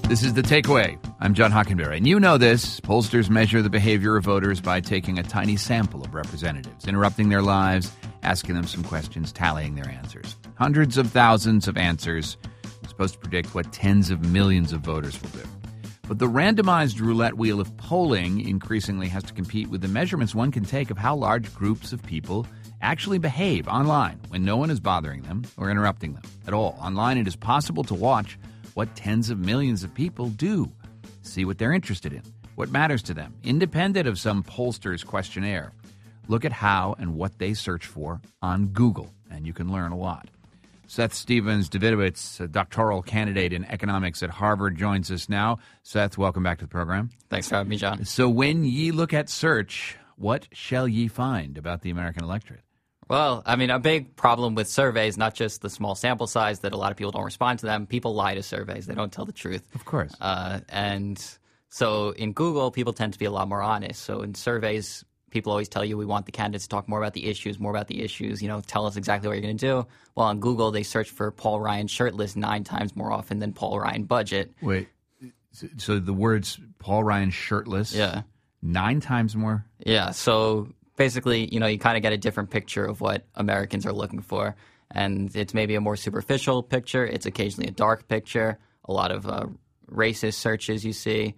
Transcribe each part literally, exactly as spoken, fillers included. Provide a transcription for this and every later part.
This is The Takeaway. I'm John Hockenberry. And you know this. Pollsters measure the behavior of voters by taking a tiny sample of representatives, interrupting their lives, asking them some questions, tallying their answers. Hundreds of thousands of answers supposed to predict what tens of millions of voters will do. But the randomized roulette wheel of polling increasingly has to compete with the measurements one can take of how large groups of people actually behave online when no one is bothering them or interrupting them at all. Online, it is possible to watch what tens of millions of people do, see what they're interested in, what matters to them, independent of some pollster's questionnaire. Look at how and what they search for on Google, and you can learn a lot. Seth Stephens-Davidowitz, a doctoral candidate in economics at Harvard, joins us now. Seth, welcome back to the program. Thanks for having me, John. So when ye look at search, what shall ye find about the American electorate? Well, I mean, a big problem with surveys, not just the small sample size that a lot of people don't respond to them. People lie to surveys. They don't tell the truth. Of course. Uh, and so in Google, people tend to be a lot more honest. So in surveys, people always tell you we want the candidates to talk more about the issues, more about the issues, you know, tell us exactly what you're going to do. Well, on Google, they search for Paul Ryan shirtless nine times more often than Paul Ryan budget. Wait, so the words Paul Ryan shirtless, yeah, nine times more? Yeah, so basically, you know, you kind of get a different picture of what Americans are looking for. And it's maybe a more superficial picture. It's occasionally a dark picture, a lot of uh, racist searches you see,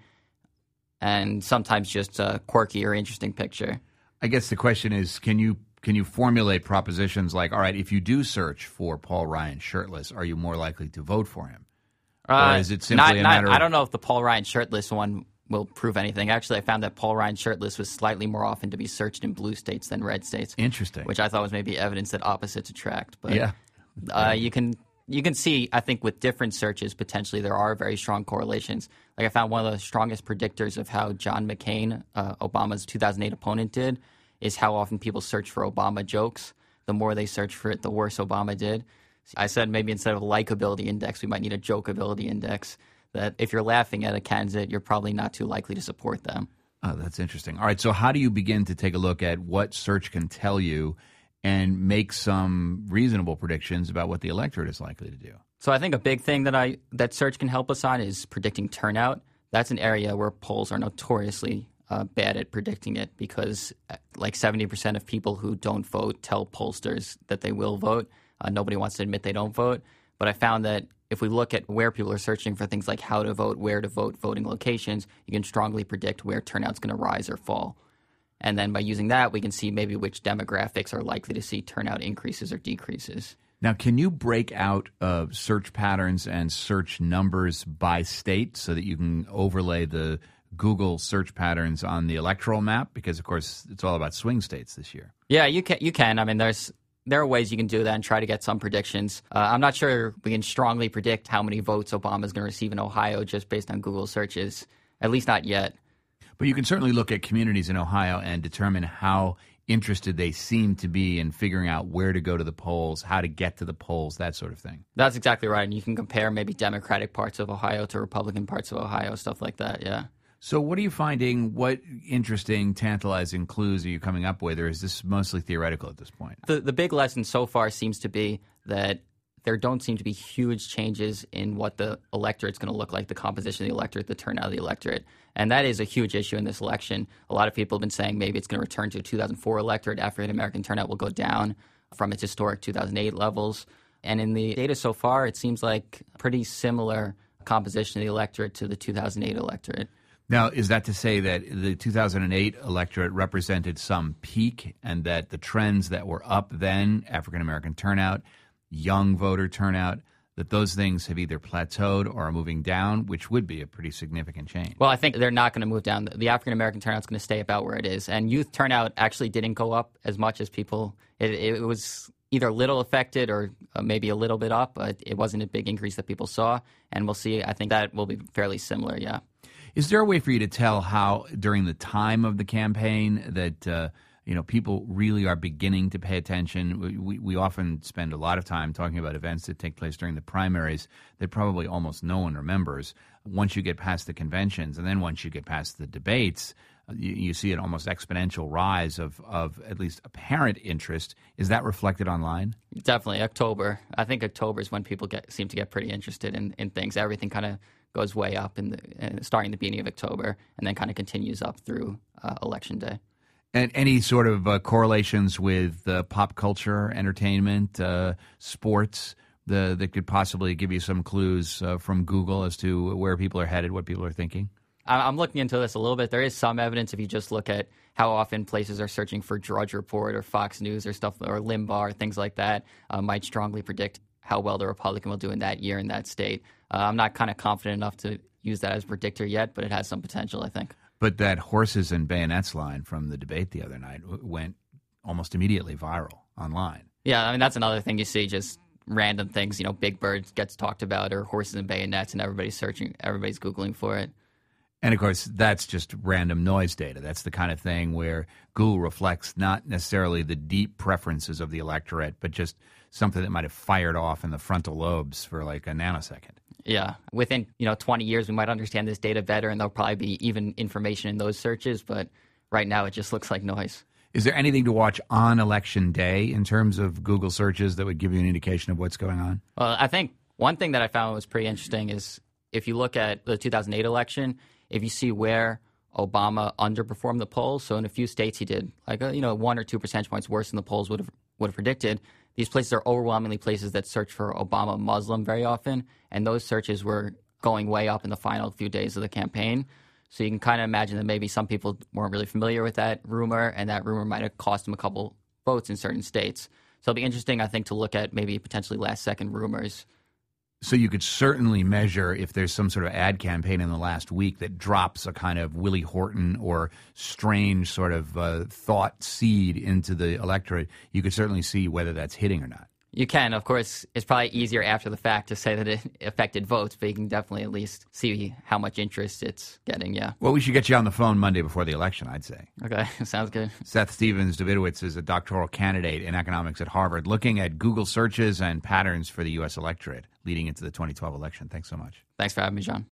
and sometimes just a quirky or interesting picture. I guess the question is, can you can you formulate propositions like, all right, if you do search for Paul Ryan shirtless, are you more likely to vote for him? Uh, or is it simply not, a not, matter of... I don't know if the Paul Ryan shirtless one will prove anything. Actually, I found that Paul Ryan shirtless was slightly more often to be searched in blue states than red states. Interesting. Which I thought was maybe evidence that opposites attract. But yeah. uh, you can you can see, I think, with different searches, potentially there are very strong correlations. Like I found one of the strongest predictors of how John McCain, uh, Obama's two thousand eight opponent, did is how often people search for Obama jokes. The more they search for it, the worse Obama did. I said maybe instead of a likability index, we might need a jokeability index. That if you're laughing at a candidate, you're probably not too likely to support them. Oh, that's interesting. All right, so how do you begin to take a look at what search can tell you and make some reasonable predictions about what the electorate is likely to do? So I think a big thing that I that search can help us on is predicting turnout. That's an area where polls are notoriously uh, bad at predicting it because like seventy percent of people who don't vote tell pollsters that they will vote. Uh, nobody wants to admit they don't vote. But I found that if we look at where people are searching for things like how to vote, where to vote, voting locations, you can strongly predict where turnout's going to rise or fall. And then by using that, we can see maybe which demographics are likely to see turnout increases or decreases. Now, can you break out uh, search patterns and search numbers by state so that you can overlay the Google search patterns on the electoral map? Because, of course, it's all about swing states this year. Yeah, you can. You can. I mean, there's... There are ways you can do that and try to get some predictions. Uh, I'm not sure we can strongly predict how many votes Obama is going to receive in Ohio just based on Google searches, at least not yet. But you can certainly look at communities in Ohio and determine how interested they seem to be in figuring out where to go to the polls, how to get to the polls, that sort of thing. That's exactly right. And you can compare maybe Democratic parts of Ohio to Republican parts of Ohio, stuff like that, yeah. So what are you finding? What interesting, tantalizing clues are you coming up with, or is this mostly theoretical at this point? The the big lesson so far seems to be that there don't seem to be huge changes in what the electorate's going to look like, the composition of the electorate, the turnout of the electorate. And that is a huge issue in this election. A lot of people have been saying maybe it's going to return to a two thousand four electorate. African-American turnout will go down from its historic two thousand eight levels. And in the data so far, it seems like a pretty similar composition of the electorate to the two thousand eight electorate. Now, is that to say that the two thousand eight electorate represented some peak and that the trends that were up then, African-American turnout, young voter turnout, that those things have either plateaued or are moving down, which would be a pretty significant change? Well, I think they're not going to move down. The African-American turnout is going to stay about where it is. And youth turnout actually didn't go up as much as people – it, it was either little affected or uh, maybe a little bit up, but it wasn't a big increase that people saw. And we'll see. I think that will be fairly similar, yeah. Is there a way for you to tell how, during the time of the campaign, that uh, you know people really are beginning to pay attention? We, we, we often spend a lot of time talking about events that take place during the primaries that probably almost no one remembers. Once you get past the conventions and then once you get past the debates, you, you see an almost exponential rise of, of at least apparent interest. Is that reflected online? Definitely. October. I think October is when people get seem to get pretty interested in, in things. Everything kind of goes way up in the, uh, starting the beginning of October and then kind of continues up through uh, Election Day. And any sort of uh, correlations with uh, pop culture, entertainment, uh, sports the, that could possibly give you some clues uh, from Google as to where people are headed, what people are thinking? I'm looking into this a little bit. There is some evidence if you just look at how often places are searching for Drudge Report or Fox News or stuff, or Limbaugh, or things like that, uh, might strongly predict how well the Republican will do in that year in that state. Uh, I'm not kind of confident enough to use that as a predictor yet, but it has some potential, I think. But that horses and bayonets line from the debate the other night went almost immediately viral online. Yeah, I mean, that's another thing you see, just random things. You know, Big Bird gets talked about, or horses and bayonets, and everybody's searching, everybody's Googling for it. And, of course, that's just random noise data. That's the kind of thing where Google reflects not necessarily the deep preferences of the electorate, but just something that might have fired off in the frontal lobes for like a nanosecond. Yeah. Within, you know, twenty years, we might understand this data better, and there'll probably be even information in those searches. But right now, it just looks like noise. Is there anything to watch on Election Day in terms of Google searches that would give you an indication of what's going on? Well, I think one thing that I found was pretty interesting is if you look at the two thousand eight election, if you see where Obama underperformed the polls, so in a few states he did like a, you know one or two percentage points worse than the polls would have would have predicted. These places are overwhelmingly places that search for Obama Muslim very often, and those searches were going way up in the final few days of the campaign. So you can kind of imagine that maybe some people weren't really familiar with that rumor, and that rumor might have cost them a couple votes in certain states. So it'll be interesting, I think, to look at maybe potentially last-second rumors. So you could certainly measure if there's some sort of ad campaign in the last week that drops a kind of Willie Horton or strange sort of uh, thought seed into the electorate. You could certainly see whether that's hitting or not. You can. Of course, it's probably easier after the fact to say that it affected votes, but you can definitely at least see how much interest it's getting, yeah. Well, we should get you on the phone Monday before the election, I'd say. Okay, sounds good. Seth Stephens-Davidowitz is a doctoral candidate in economics at Harvard, looking at Google searches and patterns for the U S electorate leading into the twenty twelve election. Thanks so much. Thanks for having me, John.